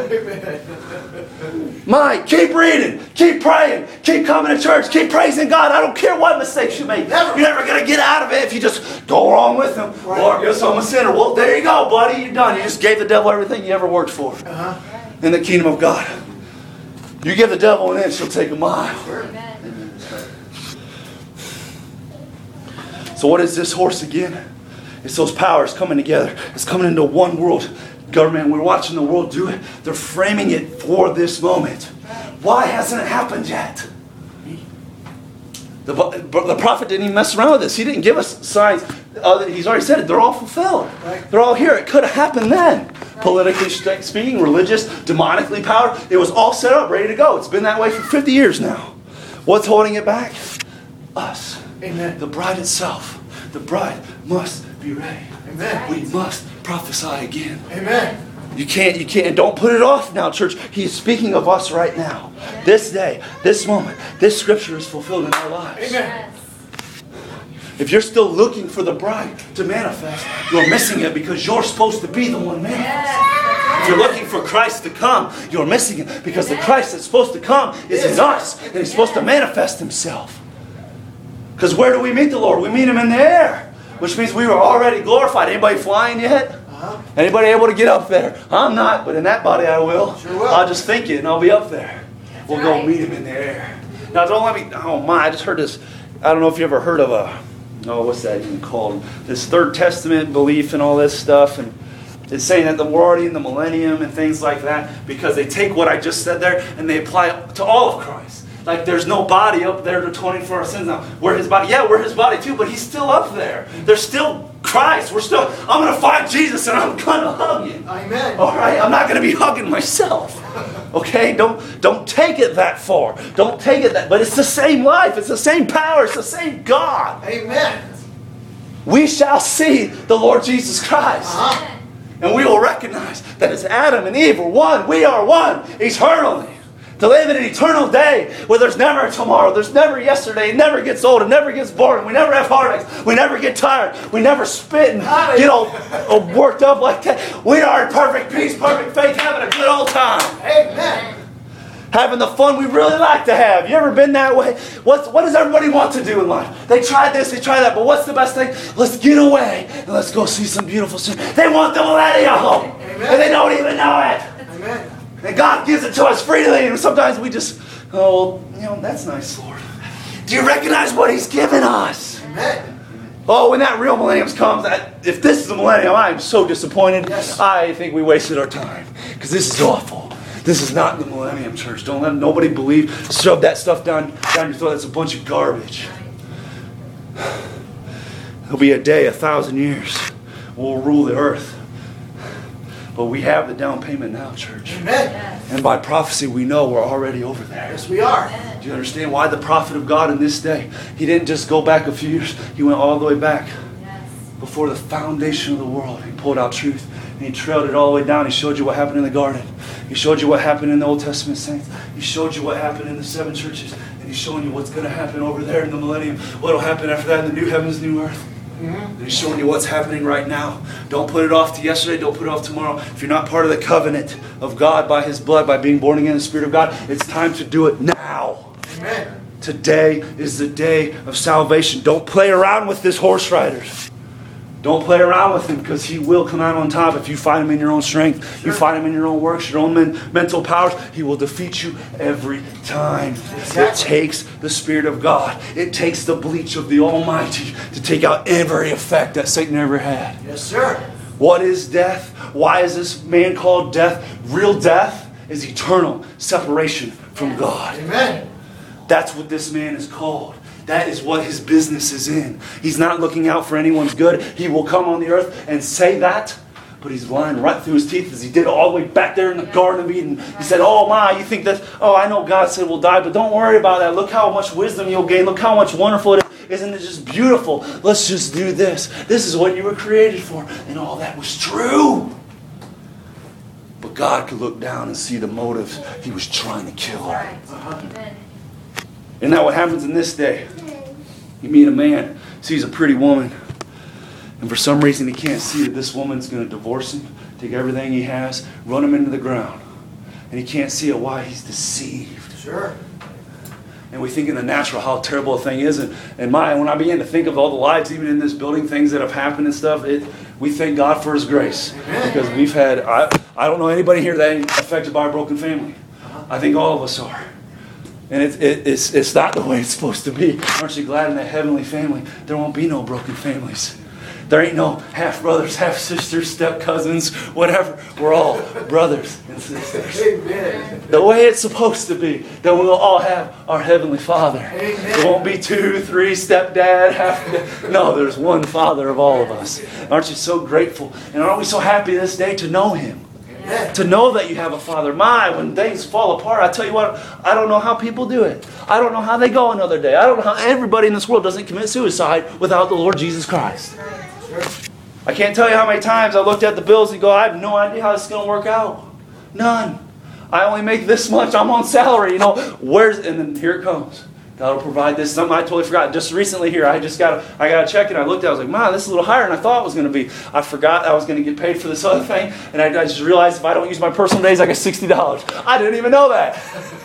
Mike, keep reading. Keep praying. Keep coming to church. Keep praising God. I don't care what mistakes you make. Never. You're never going to get out of it if you just go wrong with him. Right. Lord, I guess I'm a sinner. Well, there you go, buddy. You're done. You just gave the devil everything you ever worked for uh-huh. in the kingdom of God. You give the devil an inch, he'll take a mile. Sure. So what is this horse again? It's those powers coming together. It's coming into one world government. We're watching the world do it. They're framing it for this moment. Why hasn't it happened yet? The, the prophet didn't even mess around with this. He didn't give us signs. Uh, he's already said it. They're all fulfilled. They're all here. It could have happened then. Politically speaking, religious, demonically powered. It was all set up, ready to go. It's been that way for fifty years now. What's holding it back? Us. Amen. The bride itself. The bride must be ready. Amen. We must prophesy again. Amen. You can't, you can't, don't put it off now, church. He's speaking of us right now. Amen. This day, this moment, this scripture is fulfilled in our lives. Amen. If you're still looking for the bride to manifest, you're missing it because you're supposed to be the one manifest. If you're looking for Christ to come, you're missing it because the Christ that's supposed to come is in us and He's supposed to manifest Himself. Because where do we meet the Lord? We meet Him in the air, which means we were already glorified. Anybody flying yet? Uh-huh. Anybody able to get up there? I'm not, but in that body I will. Sure will. I'll just think it and I'll be up there. That's we'll right. go meet Him in the air. Now don't let me, oh my, I just heard this. I don't know if you ever heard of a, oh, what's that even called? This Third Testament belief and all this stuff. And it's saying that we're already in the millennium and things like that because they take what I just said there and they apply it to all of Christ. Like there's no body up there to atone for our sins now. We're His body. Yeah, we're His body too, but He's still up there. There's still Christ. We're still, I'm going to find Jesus and I'm going to hug Him. Amen. All right? I'm not going to be hugging myself. Okay? Don't, don't take it that far. Don't take it that, but it's the same life. It's the same power. It's the same God. Amen. We shall see the Lord Jesus Christ. Uh-huh. And we will recognize that as Adam and Eve were one, we are one eternally. To live in an eternal day where there's never a tomorrow, there's never yesterday, it never gets old, it never gets boring, we never have heartaches, we never get tired, we never spit and get all, all worked up like that. We are in perfect peace, perfect faith, having a good old time. Amen. Having the fun we really like to have. You ever been that way? What's, what does everybody want to do in life? They try this, they try that, but what's the best thing? Let's get away and let's go see some beautiful shit. They want the millennium, and they don't even know it. Amen. And God gives it to us freely, and sometimes we just, oh, well, you know, that's nice, Lord. Do you recognize what He's given us? Amen. Oh, when that real millennium comes, if this is the millennium, I am so disappointed. Yes. I think we wasted our time because this is awful. This is not the millennium, church. Don't let nobody believe. Shove that stuff down, down your throat. That's a bunch of garbage. There'll be a day, a thousand years. We'll rule the earth. But we have the down payment now, church. Amen. Yes. And by prophecy, we know we're already over there. Yes, we are. Amen. Do you understand why the prophet of God in this day, he didn't just go back a few years. He went all the way back. Yes. Before the foundation of the world. He pulled out truth. And He trailed it all the way down. He showed you what happened in the garden. He showed you what happened in the Old Testament saints. He showed you what happened in the seven churches. And He's showing you what's going to happen over there in the millennium. What will happen after that in the new heavens, new earth. And He's showing you what's happening right now. Don't put it off to yesterday. Don't put it off tomorrow. If you're not part of the covenant of God by His blood, by being born again in the Spirit of God, it's time to do it now. Amen. Today is the day of salvation. Don't play around with this horse rider. Don't play around with him, because he will come out on top if you fight him in your own strength. You fight him in your own works, your own men, mental powers. He will defeat you every time. It takes the Spirit of God. It takes the bleach of the Almighty to take out every effect that Satan ever had. Yes, sir. What is death? Why is this man called death? Real death is eternal separation from God. Amen. That's what this man is called. That is what his business is in. He's not looking out for anyone's good. He will come on the earth and say that, but he's lying right through his teeth, as he did all the way back there in the Garden of Eden. He said, oh my, you think that, oh, I know God said we'll die, but don't worry about that. Look how much wisdom you'll gain. Look how much wonderful it is. Isn't it just beautiful? Let's just do this. This is what you were created for. And all that was true. But God could look down and see the motives. He was trying to kill her. Amen. Isn't that what happens in this day? You meet a man, sees a pretty woman, and for some reason he can't see that this woman's going to divorce him, take everything he has, run him into the ground. And he can't see it. Why? He's deceived. Sure. And we think in the natural how terrible a thing is. And, and my, when I began to think of all the lives, even in this building, things that have happened and stuff, it, we thank God for His grace. Amen. Because we've had, I, I don't know anybody here that ain't affected by a broken family. I think all of us are. And it, it, it's, it's not the way it's supposed to be. Aren't you glad in that heavenly family there won't be no broken families? There ain't no half-brothers, half-sisters, step-cousins, whatever. We're all brothers and sisters. Amen. The way it's supposed to be. That we'll all have our Heavenly Father. Amen. There won't be two, three, stepdad, half. No, there's one Father of all of us. Aren't you so grateful? And aren't we so happy this day to know Him? Amen. To know that you have a Father. My, when things fall apart, I tell you what, I don't know how people do it. I don't know how they go another day. I don't know how everybody in this world doesn't commit suicide without the Lord Jesus Christ. I can't tell you how many times I looked at the bills and go, I have no idea how this is going to work out. None. I only make this much. I'm on salary. You know, where's, and then here it comes. God will provide this. Something I totally forgot. Just recently here, I just got a, I got a check and I looked at it. I was like, man, this is a little higher than I thought it was going to be. I forgot I was going to get paid for this other thing. And I, I just realized if I don't use my personal days, I get sixty dollars. I didn't even know that.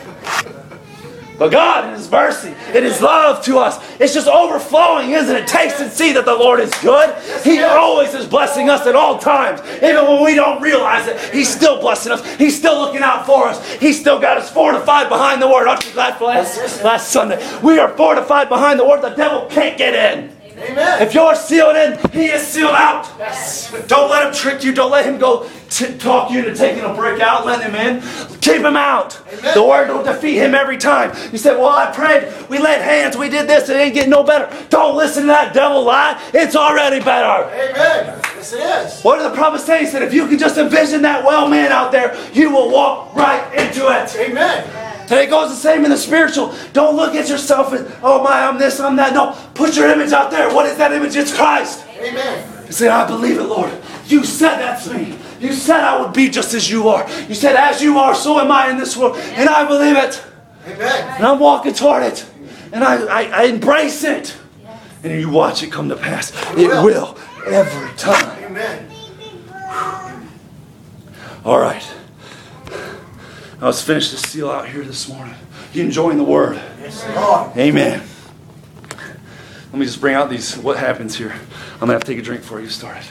But God, in His mercy, in His love to us, it's just overflowing, isn't it? Taste and see that the Lord is good. He always is blessing us at all times. Even when we don't realize it, He's still blessing us. He's still looking out for us. He's still got us fortified behind the Word. Aren't you glad for last, last Sunday? We are fortified behind the Word. The devil can't get in. Amen. If you're sealed in, he is sealed out. Yes. Don't let him trick you. Don't let him go t- talk you into taking a brick out. Let him in. Keep him out. Amen. The Word will defeat him every time. You said, well, I prayed. We laid hands. We did this. It ain't getting no better. Don't listen to that devil lie. It's already better. Amen. Yes, it is. What did the prophet say? He said, if you can just envision that well man out there, you will walk right into it. Amen. And it goes the same in the spiritual. Don't look at yourself as, oh my, I'm this, I'm that. No, put your image out there. What is that image? It's Christ. Amen. You say, I believe it, Lord. You said that's me. You said I would be just as you are. You said, as you are, so am I in this world. And I believe it. Amen. And I'm walking toward it. And I, I, I embrace it. And you watch it come to pass. It will. will every time. Amen. All right. Now let's finish the seal out here this morning. You enjoying the Word? Yes, Lord. Amen. Let me just bring out these, what happens here. I'm going to have to take a drink before you start.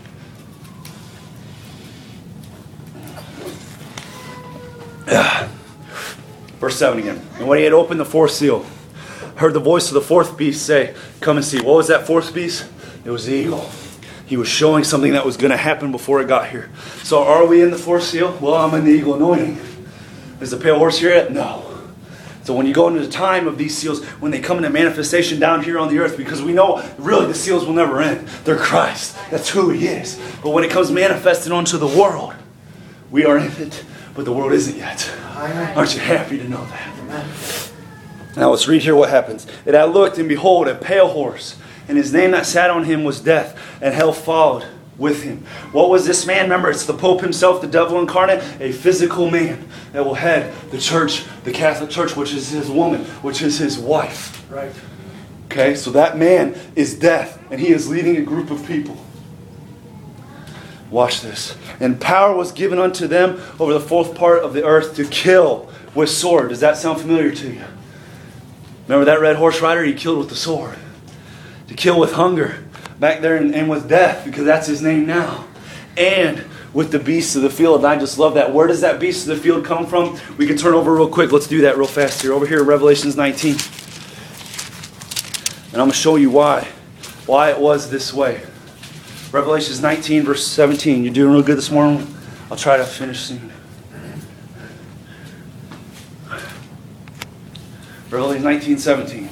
Yeah. Verse seven again. And when he had opened the fourth seal, heard the voice of the fourth beast say, come and see. What was that fourth beast? It was the eagle. He was showing something that was going to happen before it got here. So are we in the fourth seal? Well, I'm in the eagle anointing. Is the pale horse here yet? No. So when you go into the time of these seals, when they come into manifestation down here on the earth, because we know really the seals will never end. They're Christ. That's who He is. But when it comes manifested onto the world, we are in it, but the world isn't yet. Aren't you happy to know that? Amen. Now let's read here what happens. And I looked, and behold, a pale horse, and his name that sat on him was Death, and hell followed with him. What was this man? Remember, it's the Pope himself, the devil incarnate, a physical man that will head the church, the Catholic Church, which is his woman, which is his wife. Right. Okay, so that man is death, and he is leading a group of people. Watch this. And power was given unto them over the fourth part of the earth to kill with sword. Does that sound familiar to you? Remember that red horse rider? He killed with the sword. To kill with hunger. Back there and, and with death, because that's his name now. And with the beasts of the field. And I just love that. Where does that beast of the field come from? We can turn over real quick. Let's do that real fast here. Over here in Revelations nineteen. And I'm going to show you why. Why it was this way. Revelations nineteen, verse seventeen. You're doing real good this morning. I'll try to finish soon. Revelations nineteen, seventeen.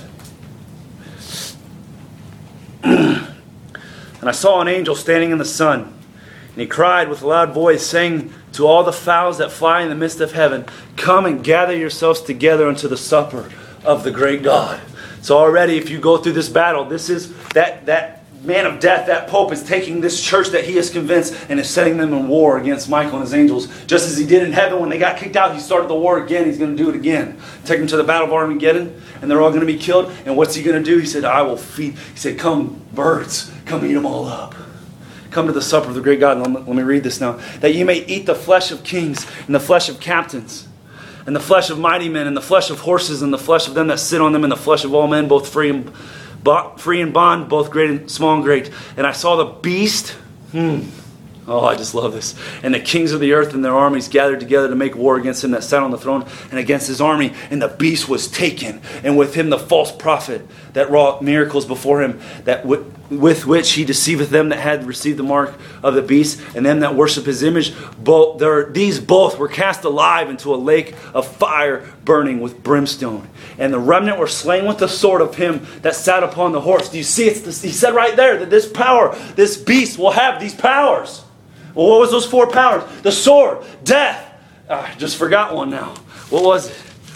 And I saw an angel standing in the sun, and he cried with a loud voice, saying to all the fowls that fly in the midst of heaven, come and gather yourselves together unto the supper of the great God. So already, if you go through this battle, this is that that man of death, that Pope is taking this church that he is convinced and is setting them in war against Michael and his angels. Just as he did in heaven when they got kicked out, he started the war again. He's going to do it again. Take them to the battle of Armageddon, and they're all going to be killed. And what's he going to do? He said, I will feed. He said, come, birds, come eat them all up. Come to the supper of the great God. And let me read this now. That you may eat the flesh of kings and the flesh of captains, and the flesh of mighty men, and the flesh of horses, and the flesh of them that sit on them, and the flesh of all men, both free and free and bond, both great and small and great. And I saw the beast. Hmm. Oh, I just love this. And the kings of the earth and their armies gathered together to make war against him that sat on the throne and against his army. And the beast was taken, and with him the false prophet that wrought miracles before him, that w- with which he deceiveth them that had received the mark of the beast, and them that worship his image. Both there, these both were cast alive into a lake of fire burning with brimstone. And the remnant were slain with the sword of him that sat upon the horse. Do you see? It's this, he said right there that this power, this beast will have these powers. Well, what was those four powers? The sword, death. Ah, I just forgot one now. What was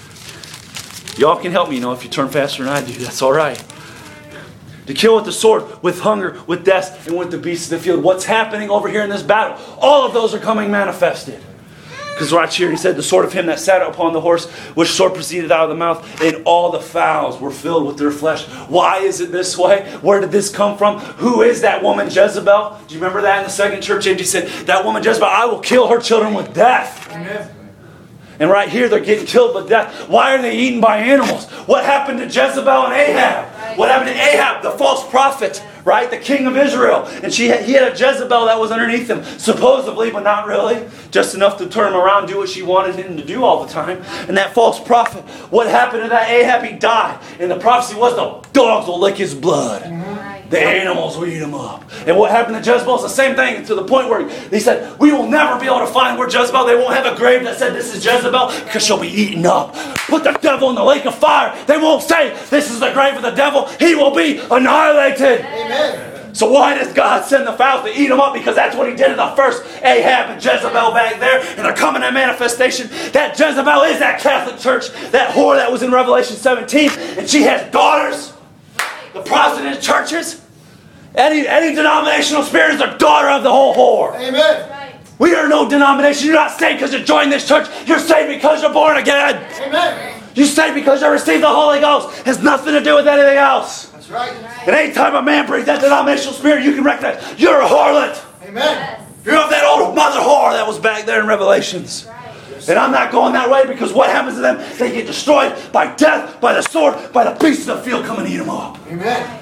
it? Y'all can help me, you know, if you turn faster than I do. That's all right. To kill with the sword, with hunger, with death, and with the beasts of the field. What's happening over here in this battle? All of those are coming manifested. Because right here he said, the sword of him that sat upon the horse, which sword proceeded out of the mouth, and all the fowls were filled with their flesh. Why is it this way? Where did this come from? Who is that woman Jezebel? Do you remember that in the second church age? He said, that woman Jezebel, I will kill her children with death. Amen. And right here they're getting killed with death. Why are they eaten by animals? What happened to Jezebel and Ahab? What happened to Ahab, the false prophet? Right? The king of Israel. And she had, he had a Jezebel that was underneath him. Supposedly, but not really. Just enough to turn him around, do what she wanted him to do all the time. And that false prophet, what happened to that Ahab? He died. And the prophecy was the dogs will lick his blood. Mm-hmm. The animals will eat him up. And what happened to Jezebel is the same thing, to the point where he said, we will never be able to find where Jezebel, they won't have a grave that said this is Jezebel, because she'll be eaten up. Put the devil in the lake of fire. They won't say this is the grave of the devil. He will be annihilated. Amen. So why does God send the fowls to eat them up? Because that's what he did in the first Ahab and Jezebel back there. And they're coming in manifestation. That Jezebel is that Catholic church, that whore that was in Revelation seventeen. And she has daughters. The Protestant churches. Any, any denominational spirit is a daughter of the whole whore. Amen. We are no denomination. You're not saved because you joined this church. You're saved because you're born again. Amen. You're saved because you received the Holy Ghost. It has nothing to do with anything else. That's right. And anytime a man brings that denominational spirit, you can recognize you're a harlot. Amen. You're of that old mother whore that was back there in Revelations. And I'm not going that way, because what happens to them? They get destroyed by death, by the sword, by the beasts of the field come and eat them up. Amen.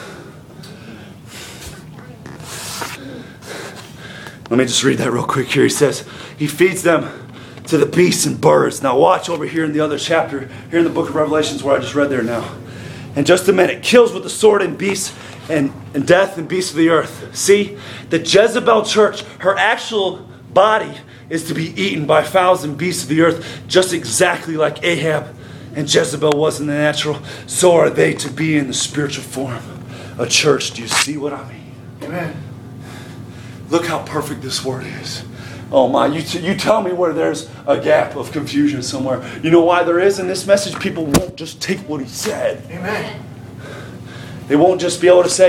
Let me just read that real quick here. He says, he feeds them to the beasts and birds. Now watch over here in the other chapter, here in the book of Revelations where I just read there now. In just a minute, kills with the sword and beasts and, and death and beasts of the earth. See, the Jezebel church, her actual body is to be eaten by fowls and beasts of the earth, just exactly like Ahab and Jezebel was in the natural. So are they to be in the spiritual form. A church, do you see what I mean? Amen. Look how perfect this word is. Oh my, you, t- you tell me where there's a gap of confusion somewhere. You know why there is in this message? People won't just take what he said. Amen. They won't just be able to say,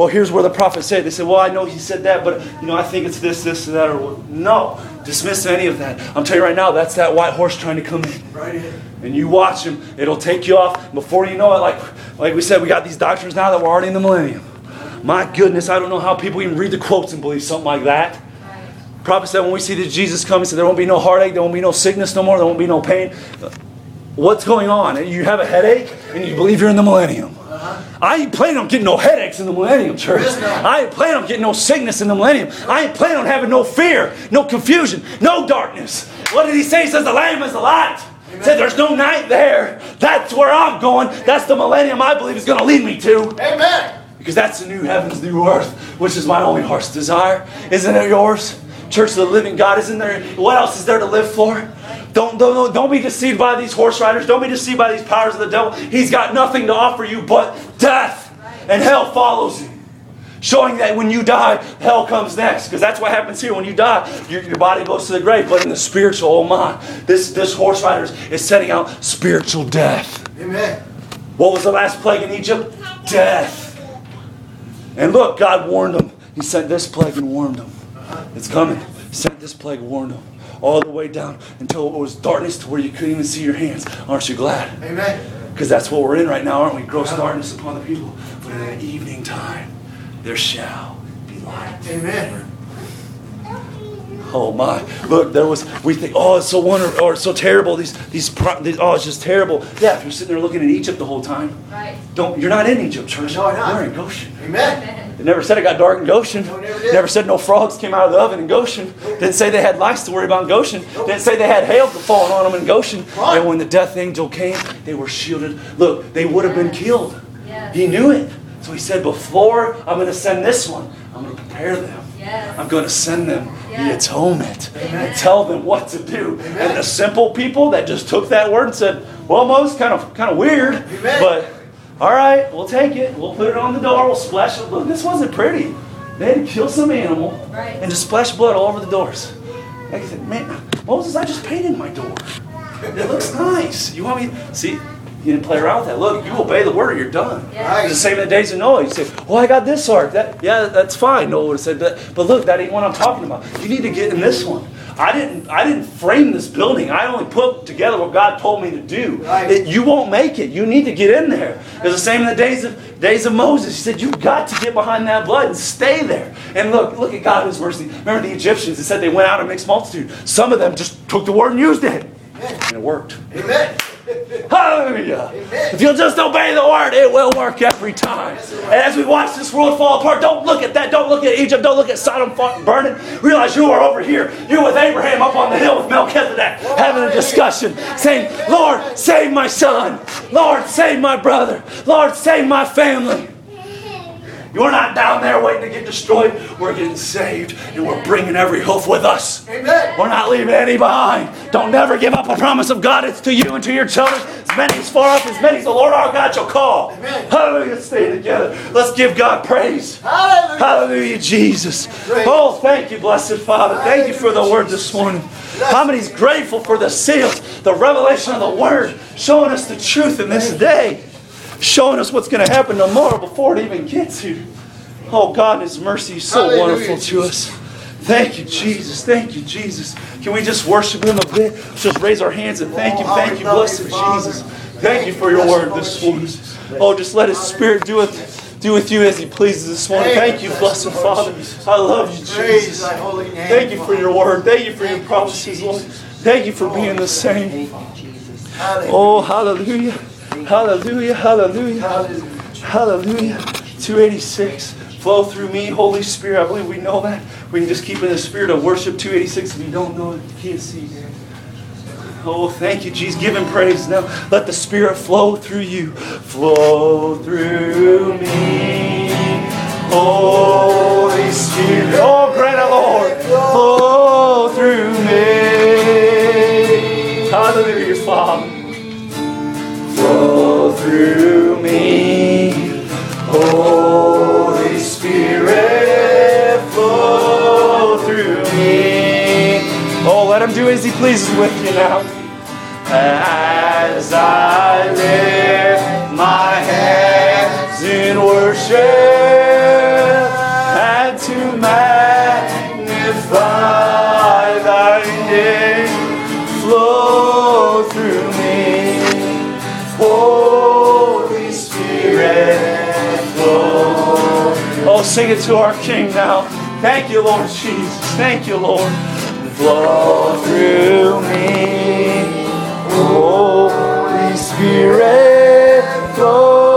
well, here's where the prophet said. They said, well, I know he said that, but you know, I think it's this, this, and that. Or no, dismiss any of that. I'm telling you right now, that's that white horse trying to come in. Right. And you watch him, it'll take you off. Before you know it, like, like we said, we got these doctrines now that we're already in the millennium. My goodness, I don't know how people even read the quotes and believe something like that. The prophet said when we see that Jesus come, he said there won't be no heartache, there won't be no sickness no more, there won't be no pain. What's going on? You have a headache and you believe you're in the millennium. I ain't planning on getting no headaches in the millennium, church. I ain't planning on getting no sickness in the millennium. I ain't planning on having no fear, no confusion, no darkness. What did he say? He says the Lamb is the light. He said there's no night there. That's where I'm going. That's the millennium I believe is going to lead me to. Amen. Because that's the new heavens, new earth, which is my only heart's desire. Isn't it yours? Church of the living God, isn't there? What else is there to live for? Don't, don't, don't be deceived by these horse riders. Don't be deceived by these powers of the devil. He's got nothing to offer you but death. And hell follows him. Showing that when you die, hell comes next. Because that's what happens here. When you die, your, your body goes to the grave. But in the spiritual, oh my, this, this horse rider is setting out spiritual death. Amen. What was the last plague in Egypt? Death. And look, God warned them. He sent this plague and warned them. It's coming. He sent this plague and warned them. All the way down until it was darkness to where you couldn't even see your hands. Aren't you glad? Amen. Because that's what we're in right now, aren't we? Gross darkness upon the people. But in the evening time, there shall be light. Amen. Oh my! Look, there was. We think, oh, it's so wonderful, or it's so terrible. These, these, these, oh, it's just terrible. Yeah, if you're sitting there looking at Egypt the whole time, Right. don't. You're not in Egypt, church. No, I'm not. We're in Goshen. Amen. It never said it got dark in Goshen. No, it never did. Never said no frogs came out of the oven in Goshen. Didn't say they had lice to worry about in Goshen. Nope. Didn't say they had hail falling on them in Goshen. Right. And when the death angel came, they were shielded. Look, they would have been killed. Yes. He knew it. So he said, before I'm going to send this one, I'm going to prepare them. Yes. I'm going to send them the Yes. atonement Amen. and tell them what to do. Amen. And the simple people that just took that word and said, well, Moses, kind of kind of weird, Amen. but all right, we'll take it. We'll put it on the door. We'll splash it. Look, this wasn't pretty. They had to kill some animal Right. and just splash blood all over the doors. Like I said, man, Moses, I just painted my door. It looks nice. You want me? See, you didn't play around with that. Look, you obey the word or you're done. Yes. It's the same in the days of Noah. You say, well, I got this ark. That, yeah, that's fine. Noah would have said that. But look, that ain't what I'm talking about. You need to get in this one. I didn't I didn't frame this building. I only put together what God told me to do. Right. It, you won't make it. You need to get in there. It's the same in the days of days of Moses. He said, you've got to get behind that blood and stay there. And look, look at God in His mercy. Remember the Egyptians, it said they went out in mixed multitude. Some of them just took the word and used it. And it worked. Amen. Hallelujah. Amen. If you'll just obey the word, it will work every time. And as we watch this world fall apart, don't look at that. Don't look at Egypt. Don't look at Sodom burning. Realize you are over here. You're with Abraham up on the hill with Melchizedek, having a discussion, saying, Lord, save my son. Lord, save my brother. Lord, save my family. You're not down there waiting to get destroyed. We're getting saved, and we're bringing every hoof with us. Amen. We're not leaving any behind. Don't never give up a promise of God. It's to you and to your children. As many as far off, as many as the Lord our God shall call. Amen. Hallelujah. Stay together. Let's give God praise. Hallelujah. Hallelujah, Jesus. Praise. Oh, thank you, blessed Father. Thank you for the word this morning. How many's grateful for the seals, the revelation of the word, showing us the truth in this day, showing us what's going to happen tomorrow before it even gets here. Oh, God in His mercy is so Hallelujah, wonderful to us. Thank you, Jesus. Thank you, Jesus. Can we just worship Him a bit? Just raise our hands and thank Him. Thank you, blessed Jesus. Thank you for your word this morning. Oh, just let His Spirit do with, do with you as He pleases this morning. Thank you, blessed Father. I love you, Praise Jesus. thy holy name. Thank you for your word. Thank you for your promises, Lord. Thank you for being the same. Oh, hallelujah. Hallelujah. Hallelujah. Hallelujah. two eighty-six. Flow through me, Holy Spirit. I believe we know that. We can just keep in the spirit of worship. two eighty-six. If you don't know it, you can't see it. Oh, thank you, Jesus. Give Him praise now. Let the Spirit flow through you. Flow through me, Holy Spirit. Oh, grant it, Lord. Flow through me. Hallelujah, Father. Flow through me, Holy Spirit, flow through me. Oh, let Him do as He pleases with you now. As I lift my hands in worship Oh, sing it to our King now. Thank you, Lord Jesus. Thank you, Lord. Flow through me, Holy Spirit, flow.